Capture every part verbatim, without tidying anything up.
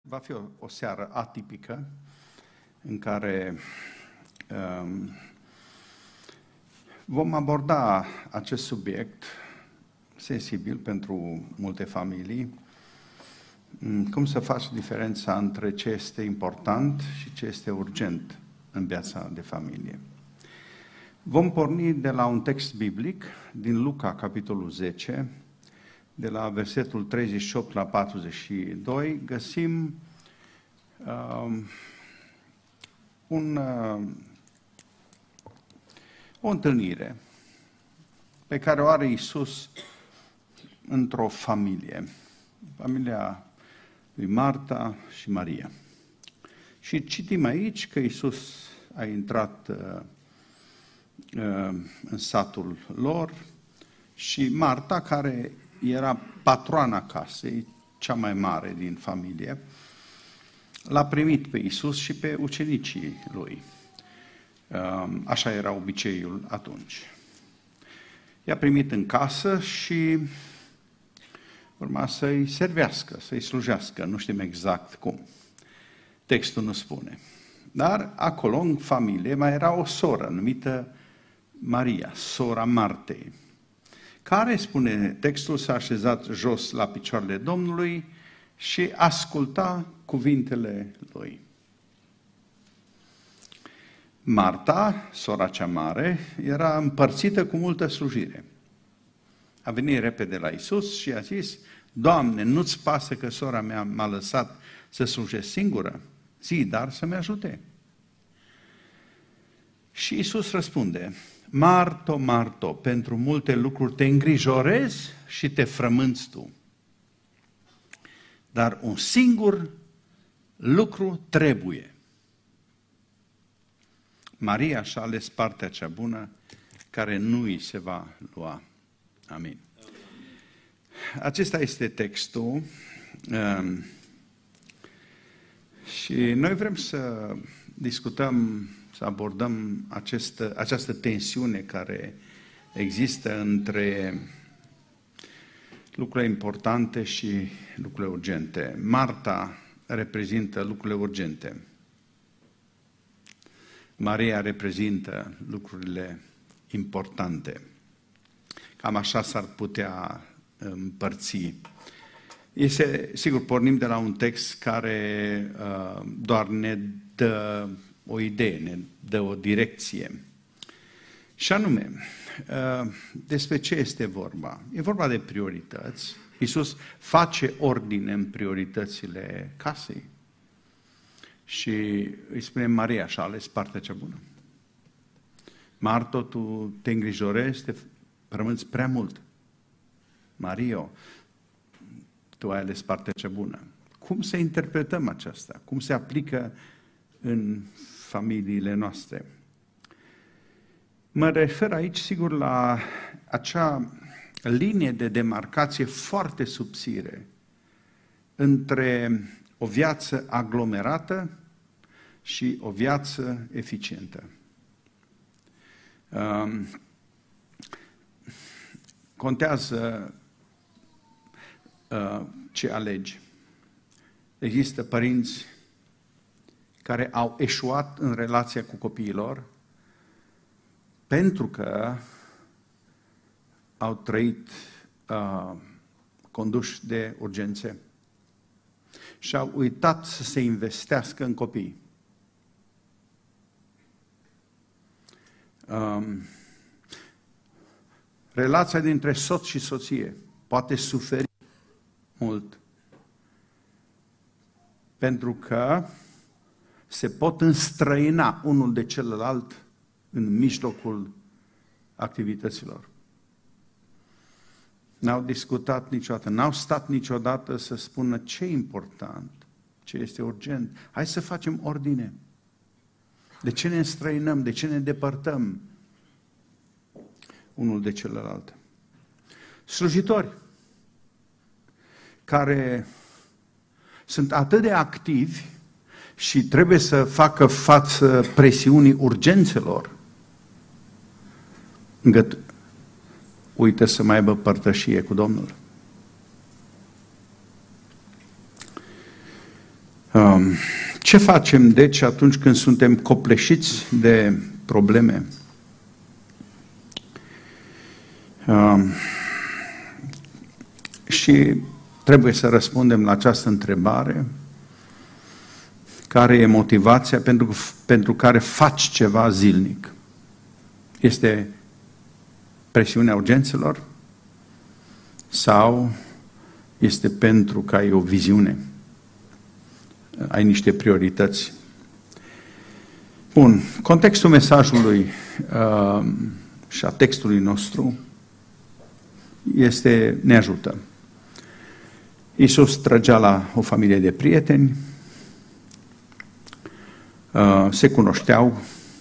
Va fi o, o seară atipică în care um, vom aborda acest subiect sensibil pentru multe familii, cum să faci diferența între ce este important și ce este urgent în viața de familie. Vom porni de la un text biblic din Luca, capitolul zece, de la versetul treizeci și opt la patruzeci și doi, găsim uh, un, uh, o întâlnire pe care o are Iisus într-o familie, familia lui Marta și Maria. Și citim aici că Iisus a intrat uh, uh, în satul lor și Marta, care era patroana casei, cea mai mare din familie, l-a primit pe Iisus și pe ucenicii lui. Așa era obiceiul atunci. I-a primit în casă și urma să-i servească, să-i slujească, nu știm exact cum. Textul nu spune. Dar acolo, în familie, mai era o soră numită Maria, sora Martei, care, spune textul, s-a așezat jos la picioarele Domnului și asculta cuvintele lui. Marta, sora cea mare, era împărțită cu multă slujire. A venit repede la Iisus și a zis: Doamne, nu-ți pasă că sora mea m-a lăsat să slujesc singură? Zi, dar să-mi ajute. Și Iisus răspunde: Marto, Marto, pentru multe lucruri te îngrijorezi și te frămânți tu. Dar un singur lucru trebuie. Maria și-a ales partea cea bună, care nu îi se va lua. Amin. Acesta este textul. Și noi vrem să discutăm, să abordăm această, această tensiune care există între lucrurile importante și lucrurile urgente. Marta reprezintă lucrurile urgente. Maria reprezintă lucrurile importante. Cam așa s-ar putea împărți. Este, sigur, pornim de la un text care uh, doar ne dă o idee, ne dă o direcție. Și anume, uh, despre ce este vorba? E vorba de priorități. Iisus face ordine în prioritățile casei. Și îi spune: Maria și-a ales partea cea bună. Marto, tu te îngrijorezi, te frămânți prea mult. Mario, tu ai ales partea cea bună. Cum să interpretăm aceasta? Cum se aplică în familiile noastre? Mă refer aici, sigur, la acea linie de demarcație foarte subțire între o viață aglomerată și o viață eficientă. Um, contează uh, ce alegi. Există părinți care au eșuat în relația cu copiilor pentru că au trăit uh, conduși de urgențe și au uitat să se investească în copii. Um, relația dintre soț și soție poate suferi mult pentru că se pot înstrăina unul de celălalt în mijlocul activităților. N-au discutat niciodată, n-au stat niciodată să spună ce e important, ce este urgent. Hai să facem ordine. De ce ne înstrăinăm, de ce ne depărtăm unul de celălalt? Slujitori care sunt atât de activi și trebuie să facă față presiunii urgențelor, încât uită să mai aibă părtășie cu Domnul. Ce facem, deci, atunci când suntem copleșiți de probleme? Și trebuie să răspundem la această întrebare. Care e motivația pentru, pentru care faci ceva zilnic? Este presiunea urgențelor? Sau este pentru că ai o viziune? Ai niște priorități? Bun, contextul mesajului uh, și a textului nostru este, ne ajută. Iisus trăgea la o familie de prieteni, uh, se cunoșteau.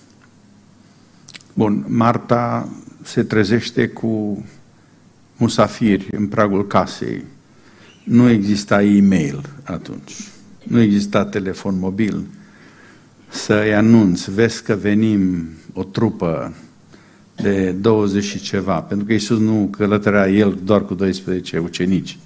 Bun, Marta se trezește cu musafiri în pragul casei. Nu exista e-mail atunci. Nu exista telefon mobil să-i anunț, vezi că venim o trupă de douăzeci și ceva, pentru că Iisus nu călătorea el doar cu doisprezece ucenici.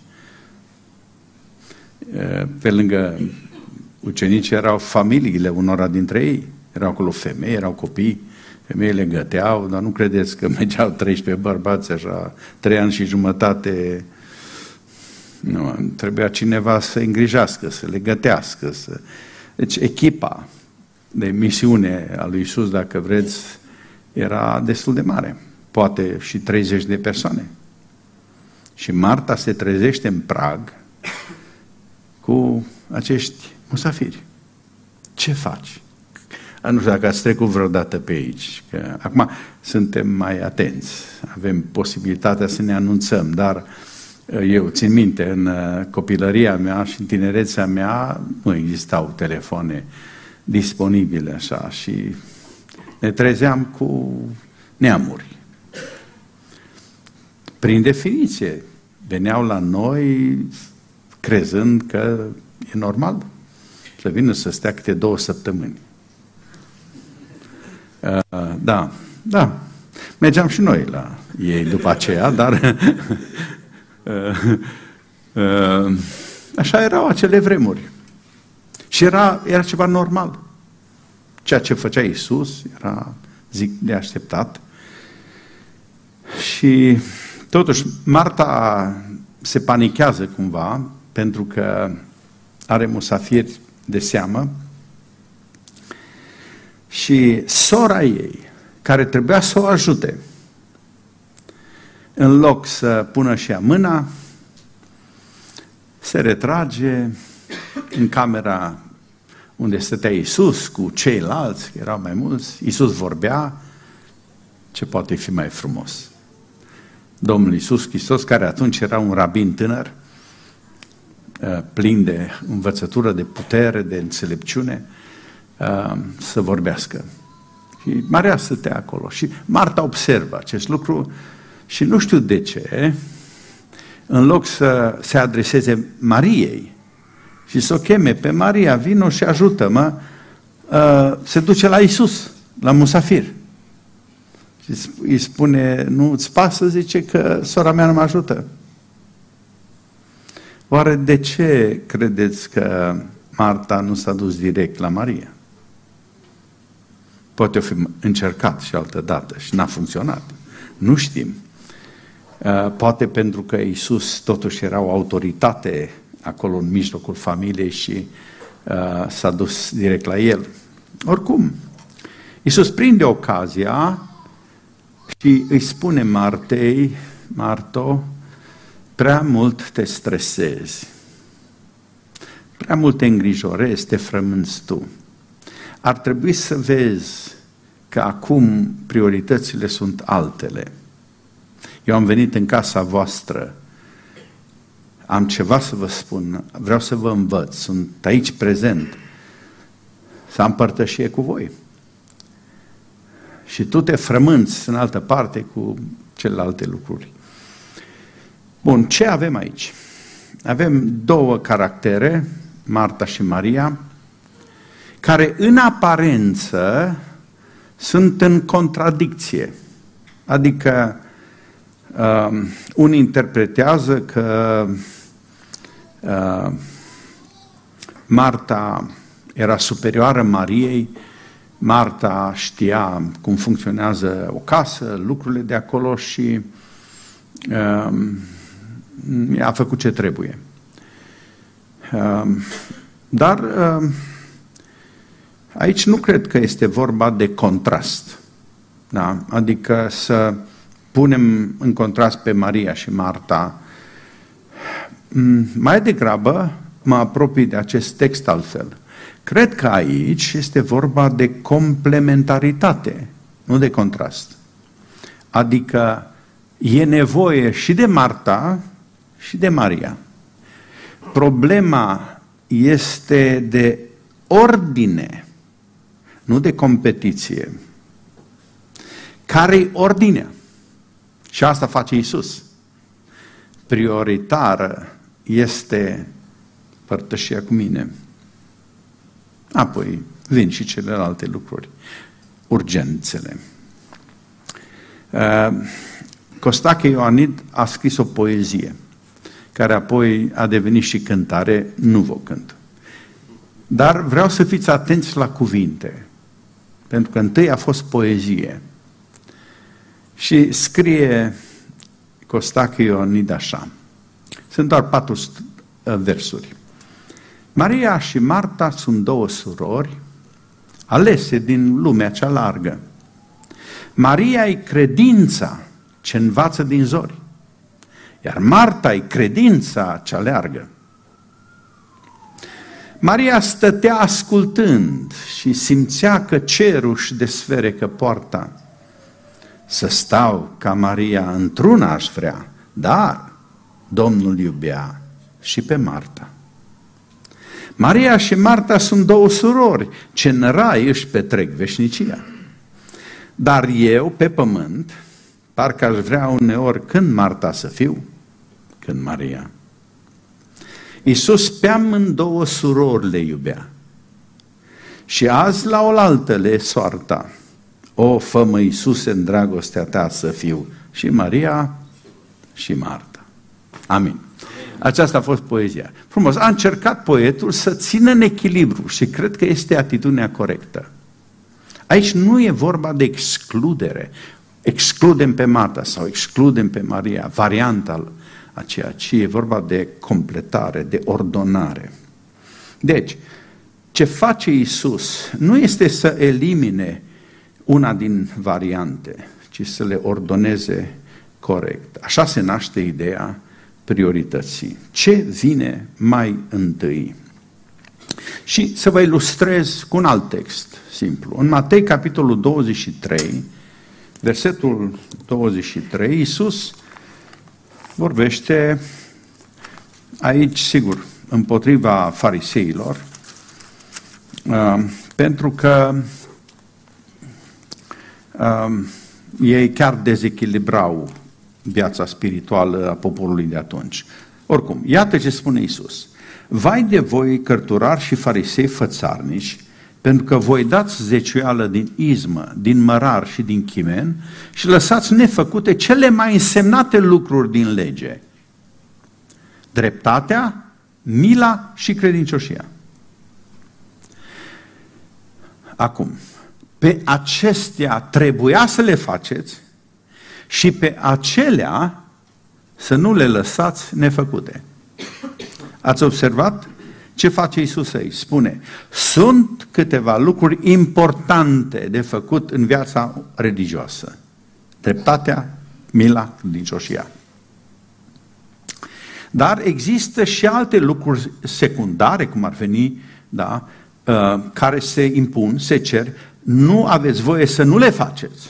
Pe lângă ucenici erau familiile unora dintre ei, erau acolo femei, erau copii, femeile găteau, dar nu credeți că mergeau treisprezece bărbați așa, trei ani și jumătate. Nu, trebuia cineva să îngrijească, să le gătească. Să... Deci echipa de misiune a lui Iisus, dacă vreți, era destul de mare. Poate și treizeci de persoane. Și Marta se trezește în prag cu acești musafiri. Ce faci? Nu știu dacă ați trecut vreodată pe aici. Că acum suntem mai atenți. Avem posibilitatea să ne anunțăm, dar eu țin minte, în copilăria mea și în tinerețea mea nu existau telefoane disponibile așa și ne trezeam cu neamuri. Prin definiție, veneau la noi crezând că e normal să vină să stea câte două săptămâni. Uh, da, da. Mergeam și noi la ei după aceea, dar uh, uh, așa erau acele vremuri. Și era, era ceva normal. Ceea ce făcea Iisus era, zic, de așteptat. Și totuși Marta se panichează cumva pentru că are musafiri de seamă și sora ei, care trebuia să o ajute, în loc să pună și ea mâna, se retrage în camera unde stătea Iisus cu ceilalți, erau mai mulți. Iisus vorbea, ce poate fi mai frumos? Domnul Iisus Hristos, care atunci era un rabin tânăr, plin de învățătură, de putere, de înțelepciune, să vorbească. Și Maria stătea acolo și Marta observă acest lucru și nu știu de ce, în loc să se adreseze Mariei și să o cheme pe Maria, vino și ajută-mă, se duce la Iisus, la musafir. Și îi spune, nu îți pasă, zice, că sora mea nu mă ajută. Oare de ce credeți că Marta nu s-a dus direct la Maria? Poate o fi încercat și altă dată și n-a funcționat. Nu știm. Poate pentru că Iisus totuși era o autoritate acolo în mijlocul familiei și uh, s-a dus direct la el. Oricum, Iisus prinde ocazia și îi spune Martei, Marto, prea mult te stresezi, prea mult te îngrijorezi, te frămânți tu. Ar trebui să vezi că acum prioritățile sunt altele. Eu am venit în casa voastră, am ceva să vă spun, vreau să vă învăț, sunt aici prezent, să am părtășie cu voi. Și tu te frămânți în altă parte cu celelalte lucruri. Bun, ce avem aici? Avem două caractere, Marta și Maria, care în aparență sunt în contradicție. Adică uh, unii interpretează că uh, Marta era superioară Mariei, Marta știa cum funcționează o casă, lucrurile de acolo și uh, a făcut ce trebuie. Uh, dar uh, aici nu cred că este vorba de contrast. Da? Adică să punem în contrast pe Maria și Marta. Mai degrabă mă apropii de acest text altfel. Cred că aici este vorba de complementaritate, nu de contrast. Adică e nevoie și de Marta și de Maria. Problema este de ordine, nu de competiție. Care-i ordinea? Și asta face Iisus. Prioritară este părtășia cu mine. Apoi vin și celelalte lucruri, urgențele. Costache Ioanid a scris o poezie, care apoi a devenit și cântare, nu vă cânt. Dar vreau să fiți atenți la cuvinte, pentru că întâi a fost poezie. Și scrie Costache Ioanid așa. Sunt doar patru versuri. Maria și Marta sunt două surori alese din lumea cea largă. Maria e credința ce învață din zori, iar Marta e credința cea leargă. Maria stătea ascultând și simțea că cerul își desferecă poarta. Să stau ca Maria într-una aș vrea, dar Domnul iubea și pe Marta. Maria și Marta sunt două surori ce în rai își petrec veșnicia. Dar eu, pe pământ, parcă aș vrea uneori când Marta să fiu, când Maria. Iisus pe amândouă surori le iubea. Și azi la oaltă le soarta. O, fă-mă, Iisuse, în dragostea ta să fiu și Maria și Marta. Amin. Aceasta a fost poezia. Frumos. A încercat poetul să țină în echilibru și cred că este atitudinea corectă. Aici nu e vorba de excludere. Excludem pe Marta sau excludem pe Maria, varianta aceea, ci e vorba de completare, de ordonare. Deci, ce face Iisus nu este să elimine una din variante, ci să le ordoneze corect. Așa se naște ideea priorității. Ce vine mai întâi? Și să vă ilustrez cu un alt text simplu. În Matei, capitolul douăzeci și trei, versetul douăzeci și trei, Iisus vorbește aici, sigur, împotriva fariseilor, pentru că ei chiar dezechilibrau viața spirituală a poporului de atunci. Oricum, iată ce spune Iisus. Vai de voi, cărturari și farisei fățarnici, pentru că voi dați zeciuială din izmă, din mărar și din chimen și lăsați nefăcute cele mai însemnate lucruri din lege. Dreptatea, mila și credincioșia. Acum, pe acestea trebuia să le faceți și pe acelea să nu le lăsați nefăcute. Ați observat ce face Iisus aici? Spune, sunt câteva lucruri importante de făcut în viața religioasă. Dreptatea, mila, credincioșia. Dar există și alte lucruri secundare, cum ar veni, da, care se impun, se cer, nu aveți voie să nu le faceți.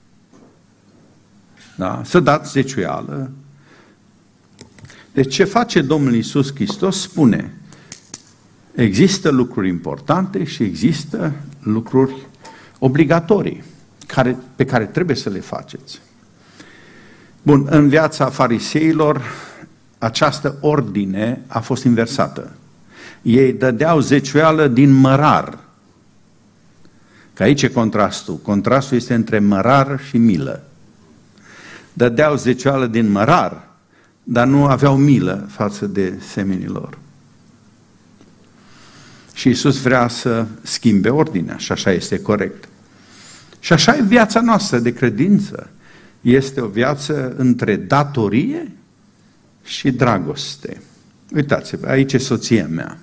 Da? Să dați zeciuială. Deci ce face Domnul Iisus Hristos? Spune, există lucruri importante și există lucruri obligatorii care, pe care trebuie să le faceți. Bun, în viața fariseilor această ordine a fost inversată. Ei dădeau zeciuială din mărar. Că aici e contrastul. Contrastul este între mărar și milă. Dădeau zeciuială din mărar, dar nu aveau milă față de semenii lor. Și Iisus vrea să schimbe ordinea și așa este corect. Și așa e viața noastră de credință. Este o viață între datorie și dragoste. Uitați-vă, aici e soția mea.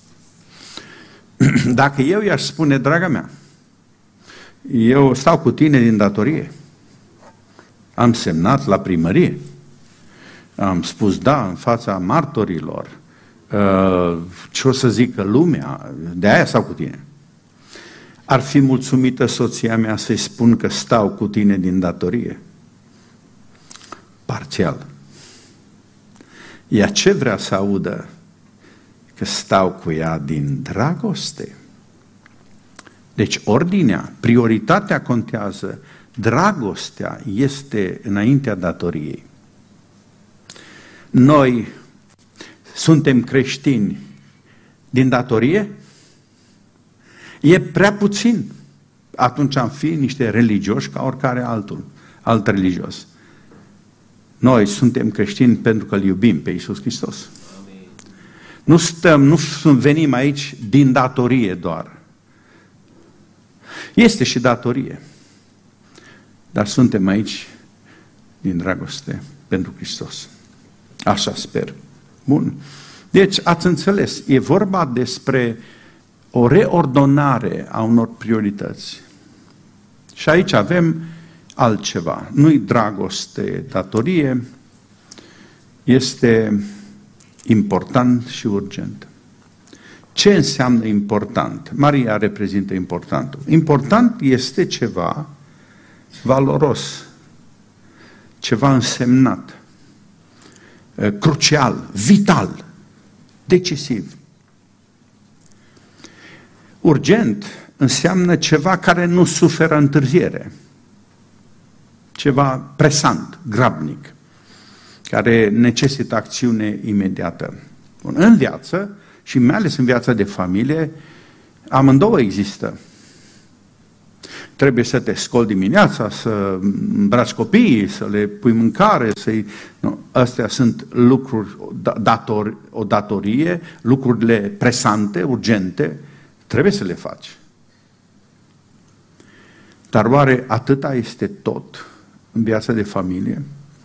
Dacă eu i-aș spune, draga mea, eu stau cu tine din datorie, am semnat la primărie, am spus da în fața martorilor, ce o să zică lumea, de aia stau cu tine. Ar fi mulțumită soția mea să-i spun că stau cu tine din datorie? Parțial. Ea ce vrea să audă? Că stau cu ea din dragoste. Deci ordinea, prioritatea contează, dragostea este înaintea datoriei. Noi suntem creștini din datorie? E prea puțin. Atunci am fi niște religioși ca oricare altul, alt religios. Noi suntem creștini pentru că îl iubim pe Iisus Hristos. Amin. Nu stăm, nu venim aici din datorie doar. Este și datorie. Dar suntem aici din dragoste pentru Hristos. Așa sper. Bun. Deci ați înțeles, e vorba despre o reordonare a unor priorități. Și aici avem altceva. Nu-i dragoste, datorie, este important și urgent. Ce înseamnă important? Maria reprezintă importantul. Important este ceva valoros, ceva însemnat, crucial, vital, decisiv. Urgent înseamnă ceva care nu suferă întârziere, ceva presant, grabnic, care necesită acțiune imediată. Bun. În viață, și mai ales în viața de familie, amândouă există. Trebuie să te scoli dimineața, să îmbraci copiii, să le pui mâncare, să-i... Nu, astea sunt lucruri, dator, o datorie, lucrurile presante, urgente, trebuie să le faci. Dar oare atâta este tot în viața de familie?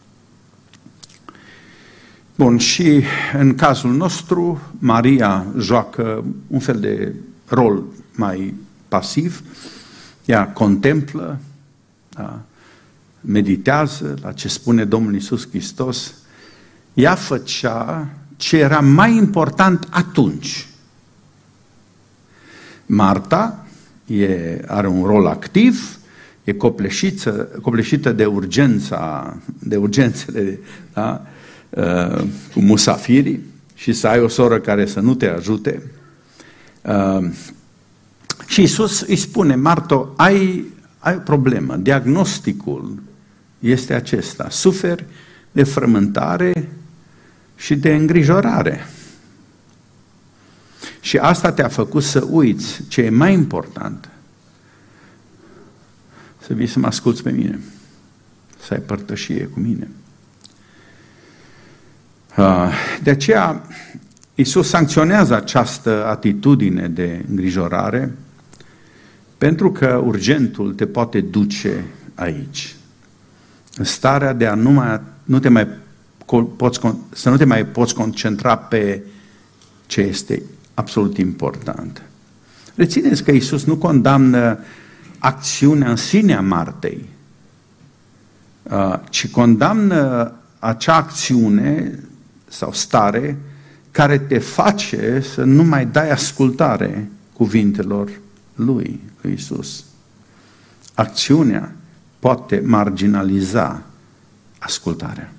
Bun, și în cazul nostru, Maria joacă un fel de rol mai pasiv, ea contemplă, da, meditează la ce spune Domnul Iisus Hristos, ea făcea ce era mai important atunci. Marta e, are un rol activ, e copleșită, copleșită de urgența, de urgențele, da, uh, cu musafirii și să ai o soră care să nu te ajute. Uh, și Iisus îi spune, Marto, ai, ai o problemă, diagnosticul este acesta, suferi de frământare și de îngrijorare. Și asta te-a făcut să uiți ce e mai important. Să vii să mă asculți pe mine, să ai părtășie cu mine. De aceea, Iisus sancționează această atitudine de îngrijorare, pentru că urgentul te poate duce aici. În starea de a nu, mai, nu te mai poți, să nu te mai poți concentra pe ce este absolut important. Rețineți că Iisus nu condamnă acțiunea în sine a Martei, ci condamnă acea acțiune sau stare care te face să nu mai dai ascultare cuvintelor lui, lui Iisus. Acțiunea poate marginaliza ascultarea.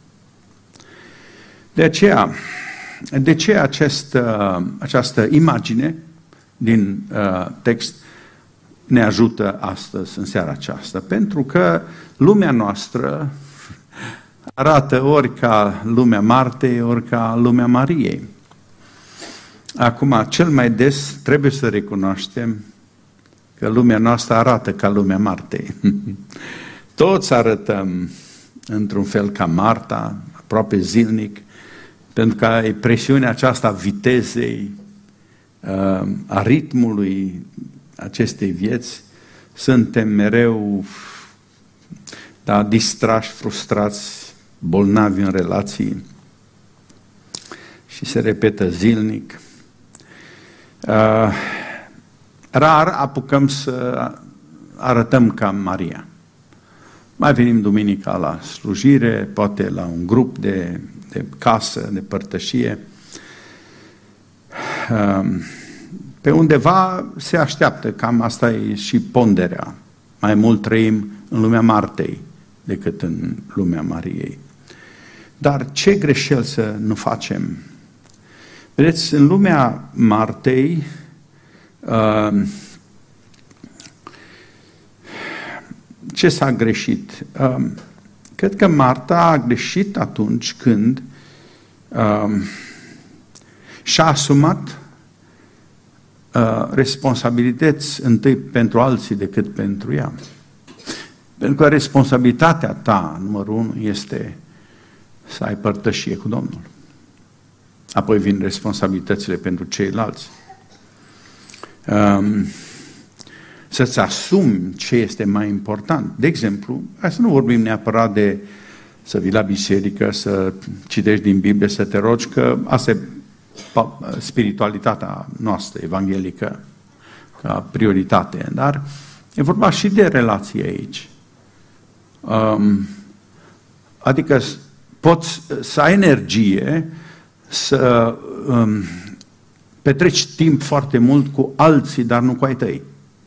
De aceea, de ce acest, această imagine din uh, text ne ajută astăzi, în seara aceasta? Pentru că lumea noastră arată ori ca lumea Martei, ori ca lumea Mariei. Acum, cel mai des trebuie să recunoaștem că lumea noastră arată ca lumea Martei. Toți arătăm într-un fel ca Marta, aproape zilnic, pentru că e presiunea aceasta a vitezei, a ritmului acestei vieți, suntem mereu da, distrași, frustrați, bolnavi în relații și se repetă zilnic. Rar apucăm să arătăm ca Maria. Mai venim duminica la slujire, poate la un grup de, de casă, de părtășie. Pe undeva se așteaptă, cam asta e și ponderea. Mai mult trăim în lumea Martei decât în lumea Mariei. Dar ce greșel să nu facem? Vedeți, în lumea Martei, ce s-a greșit? Cred că Marta a greșit atunci când și-a asumat responsabilități întâi pentru alții decât pentru ea. Pentru că responsabilitatea ta, numărul unu, este să ai părtășie cu Domnul. Apoi vin responsabilitățile pentru ceilalți. Um, să-ți asumi ce este mai important. De exemplu, hai să nu vorbim neapărat de să vii la biserică, să citești din Biblie, să te rogi, că asta e spiritualitatea noastră evanghelică ca prioritate. Dar e vorba și de relații aici. Um, adică poți să ai energie să um, petreci timp foarte mult cu alții, dar nu cu ai tăi.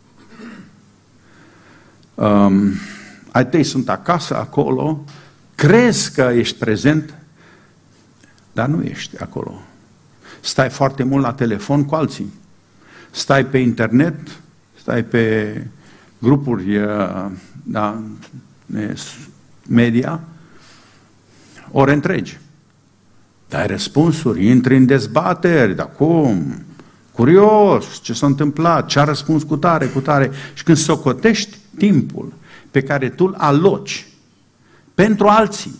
Um, ai tăi sunt acasă, acolo, crezi că ești prezent, dar nu ești acolo. Stai foarte mult la telefon cu alții. Stai pe internet, stai pe grupuri da, media, ore întregi. Dai răspunsuri, intri în dezbateri, dar cum? Curios, ce s-a întâmplat, ce a răspuns cu tare, cu tare. Și când socotești timpul pe care tu îl aloci pentru alții,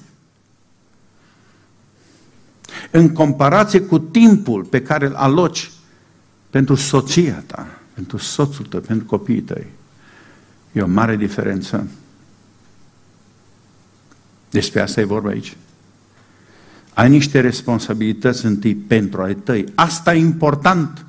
în comparație cu timpul pe care îl aloci pentru soția ta, pentru soțul tău, pentru copiii tăi, e o mare diferență. Despre asta e vorba aici. Ai niște responsabilități întâi pentru ai tăi. Asta e important.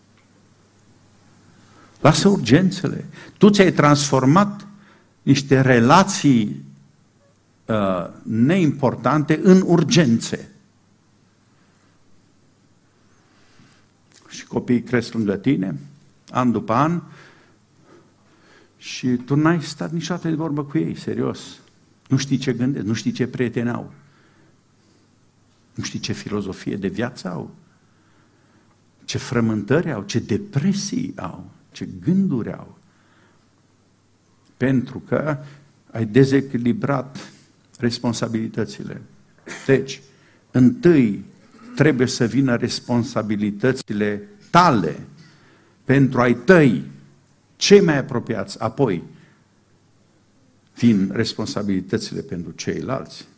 Lasă urgențele. Tu ți-ai transformat niște relații uh, neimportante în urgențe. Și copiii cresc lângă tine, an după an, și tu n-ai stat niciodată de vorbă cu ei, serios. Nu știi ce gândesc, nu știi ce prieteni au. Nu știi ce filozofie de viață au. Ce frământări au, ce depresii au, ce gânduri au. Pentru că ai dezechilibrat responsabilitățile. Deci, întâi trebuie să vină responsabilitățile tale pentru ai tăi, cei mai apropiați, apoi vin responsabilitățile pentru ceilalți.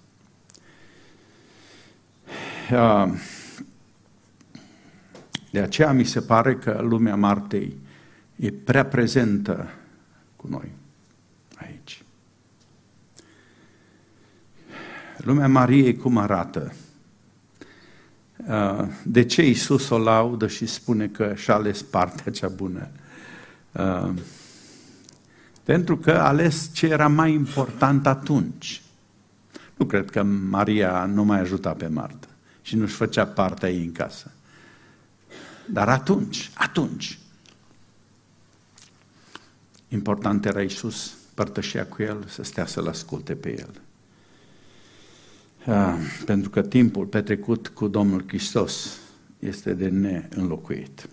De aceea mi se pare că lumea Martei e prea prezentă cu noi aici. Lumea Mariei cum arată? De ce Iisus o laudă și spune că și-a ales partea cea bună? Pentru că a ales ce era mai important atunci. Nu cred că Maria nu mai ajuta pe Marta și nu-și făcea partea ei în casă. Dar atunci, atunci, important era Iisus, părtășea cu el, să stea să-l asculte pe el. Uh, pentru că timpul petrecut cu Domnul Hristos este de neînlocuit.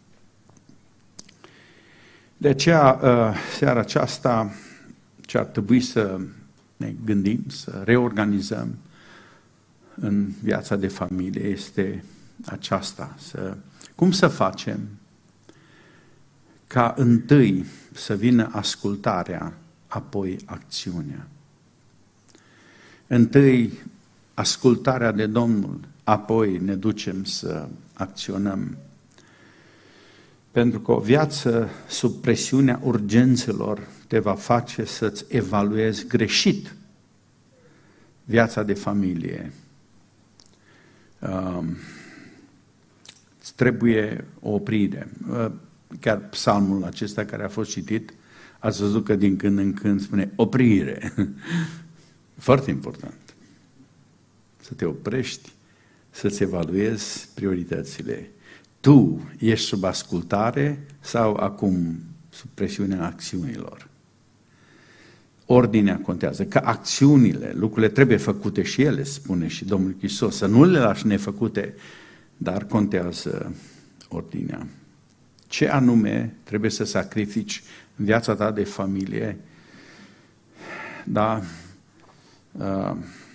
De aceea, uh, seara aceasta, ce ar trebui să ne gândim, să reorganizăm în viața de familie este aceasta. Să, cum să facem ca întâi să vină ascultarea, apoi acțiunea. Întâi ascultarea de Domnul, apoi ne ducem să acționăm. Pentru că o viață sub presiunea urgențelor te va face să-ți evaluezi greșit viața de familie. Uh, îți trebuie o oprire. Uh, chiar psalmul acesta care a fost citit, ați văzut că din când în când spune oprire. Foarte important. Să te oprești, să-ți evaluezi prioritățile. Tu ești sub ascultare sau acum sub presiunea acțiunilor? Ordinea contează, că acțiunile, lucrurile trebuie făcute și ele, spune și Domnul Hristos, să nu le lași nefăcute, dar contează ordinea. Ce anume trebuie să sacrifici în viața ta de familie, da, uh,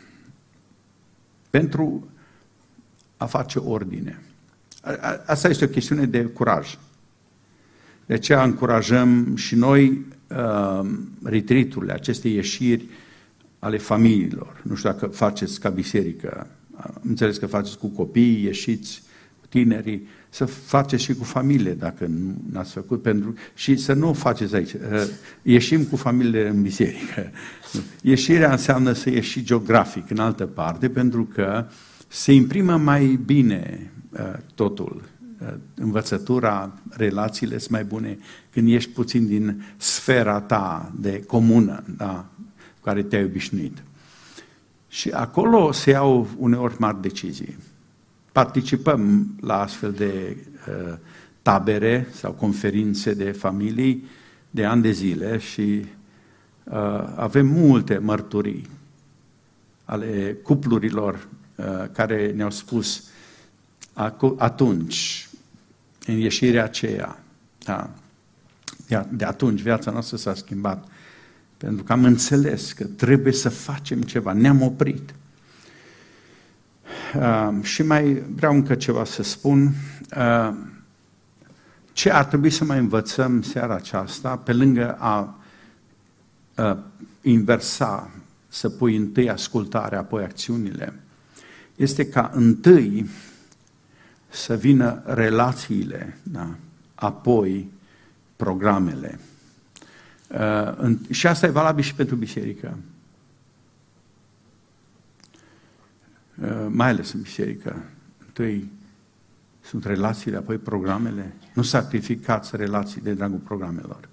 pentru a face ordine. Asta este o chestiune de curaj. De aceea încurajăm și noi uh, retreat-urile, aceste ieșiri ale familiilor. Nu știu dacă faceți ca biserică, înțeles că faceți cu copiii, ieșiți cu tinerii, să faceți și cu familie, dacă nu n-ați făcut, pentru, și să nu o faceți aici. Uh, ieșim cu familiile în biserică. Ieșirea înseamnă să ieși geografic în altă parte, pentru că se imprimă mai bine uh, totul. Uh, învățătura, relațiile sunt mai bune când ești puțin din sfera ta de comună, da, cu care te-ai obișnuit. Și acolo se iau uneori mari decizii. Participăm la astfel de uh, tabere sau conferințe de familii de ani de zile și uh, avem multe mărturii ale cuplurilor uh, care ne-au spus atunci, în ieșirea aceea, da, de atunci viața noastră s-a schimbat, pentru că am înțeles că trebuie să facem ceva, ne-am oprit. Uh, și mai vreau încă ceva să spun. Uh, ce ar trebui să mai învățăm seara aceasta, pe lângă a uh, inversa, să pui întâi ascultarea, apoi acțiunile, este ca întâi să vină relațiile, da? Apoi programele. Uh, și asta e valabil și pentru biserică. Uh, mai ales în biserică. Întâi sunt relațiile, apoi programele. Nu sacrificați relații de dragul programelor.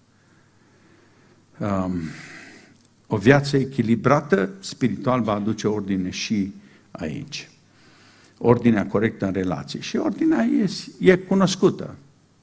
Um, o viață echilibrată spiritual va aduce ordine și aici. Ordinea corectă în relații. Și ordinea e, e cunoscută.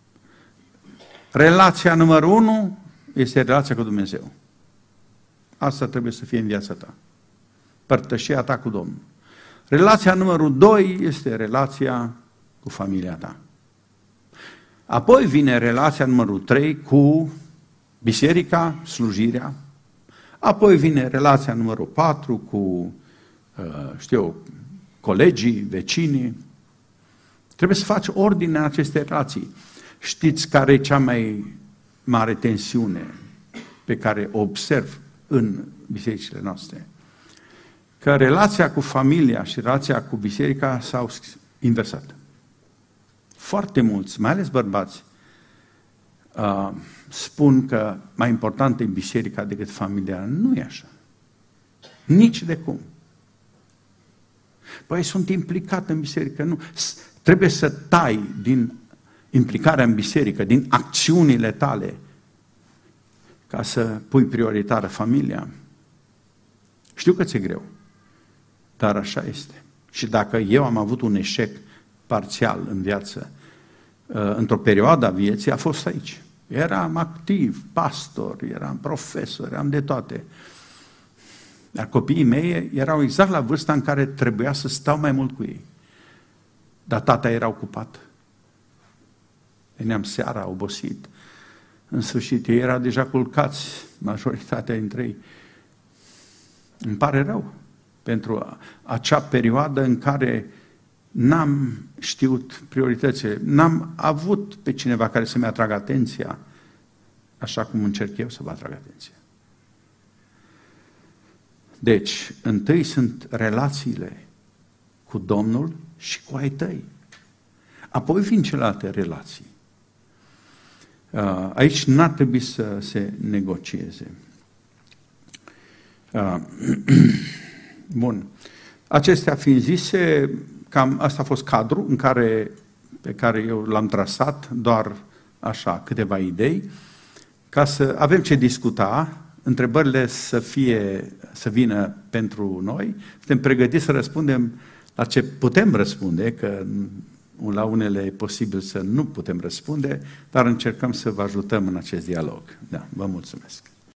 Relația numărul unu este relația cu Dumnezeu. Asta trebuie să fie în viața ta. Părtășia ta cu Domnul. Relația numărul doi este relația cu familia ta. Apoi vine relația numărul trei cu biserica, slujirea. Apoi vine relația numărul patru cu, știu eu, colegii, vecinii. Trebuie să faci ordine în aceste relații. Știți care e cea mai mare tensiune pe care o observ în bisericile noastre? Că relația cu familia și relația cu biserica s-au inversat. Foarte mulți, mai ales bărbați, uh, spun că mai importantă e biserica decât familia. Nu e așa. Nici de cum. Păi sunt implicat în biserică. Nu. Trebuie să tai din implicarea în biserică, din acțiunile tale, ca să pui prioritară familia. Știu că ți-e greu, dar așa este. Și dacă eu am avut un eșec parțial în viață, într-o perioadă a vieții, a fost aici. Eram activ, pastor, eram profesor, eram de toate. Dar copiii mei erau exact la vârsta în care trebuia să stau mai mult cu ei. Dar tata era ocupat. Veneam seara, obosit. În sfârșit, ei erau deja culcați, majoritatea dintre ei. Îmi pare rău pentru acea perioadă în care n-am știut prioritățile, n-am avut pe cineva care să-mi atragă atenția, așa cum încerc eu să vă atrag atenția. Deci, întâi sunt relațiile cu Domnul și cu ai tăi. Apoi vin celelalte relații. Aici n-ar trebui să se negocieze. Bun. Acestea fiind zise, cam asta a fost cadrul în care, pe care eu l-am trasat, doar așa, câteva idei, ca să avem ce discuta, întrebările să fie, să vină pentru noi, suntem pregătiți să răspundem la ce putem răspunde, că la unele e posibil să nu putem răspunde, dar încercăm să vă ajutăm în acest dialog. Da, vă mulțumesc.